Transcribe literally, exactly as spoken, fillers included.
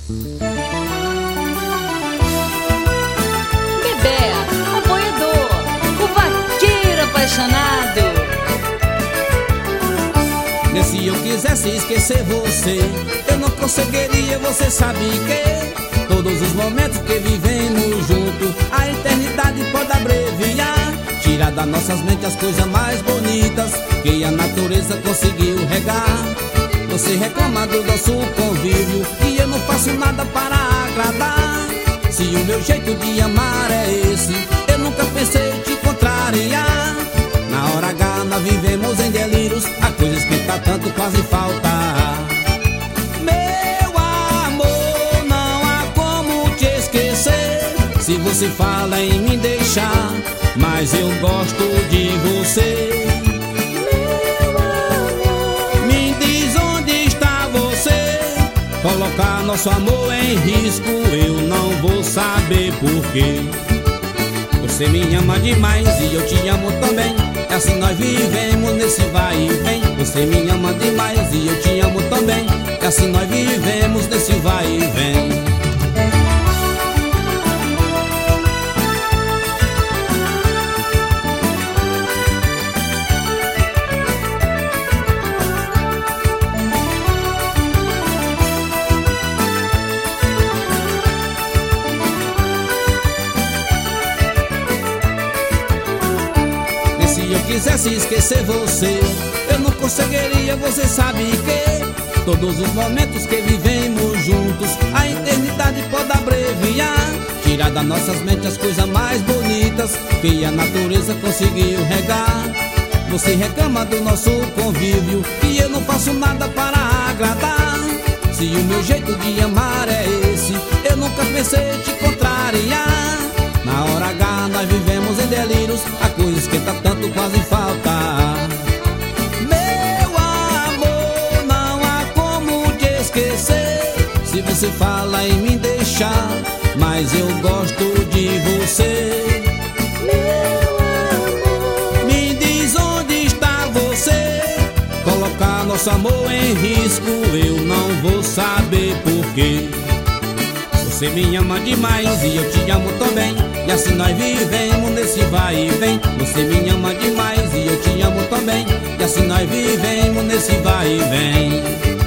Bebé, o boiador, o vaqueiro apaixonado. E se eu quisesse esquecer você, eu não conseguiria, você sabe que todos os momentos que vivemos juntos, a eternidade pode abreviar. Tirar das nossas mentes as coisas mais bonitas que a natureza conseguiu regar. Você reclama do nosso convívio e eu não faço nada para agradar. Se o meu jeito de amar é esse, eu nunca pensei te contrariar. Na hora H nós vivemos em delírios, a coisa esquenta tanto quase falta. Meu amor, não há como te esquecer. Se você fala em me deixar, mas eu gosto de você. Meu amor, me diz onde está você. Colocar nosso amor em risco, eu não vou saber porquê. Você me ama demais e eu te amo também. É assim nós vivemos nesse vai e vem. Você me ama demais e eu te amo também. É assim nós vivemos nesse vai e vem. Se eu quisesse esquecer você, eu não conseguiria, você sabe que todos os momentos que vivemos juntos, a eternidade pode abreviar. Tirar das nossas mentes as coisas mais bonitas que a natureza conseguiu regar. Você reclama do nosso convívio e eu não faço nada para agradar. Se o meu jeito de amar é esse, eu nunca pensei te contrariar. Na hora H nós vivemos em delírios, a coisa esquenta tanto quase falta. Meu amor, não há como te esquecer. Se você fala em me deixar, mas eu gosto de você. meu amor, Me diz onde está você. Colocar nosso amor em risco, eu não vou saber porquê. Você me ama demais e eu te amo também. E assim nós vivemos nesse vai e vem. Você me ama demais e eu te amo também. E assim nós vivemos nesse vai e vem.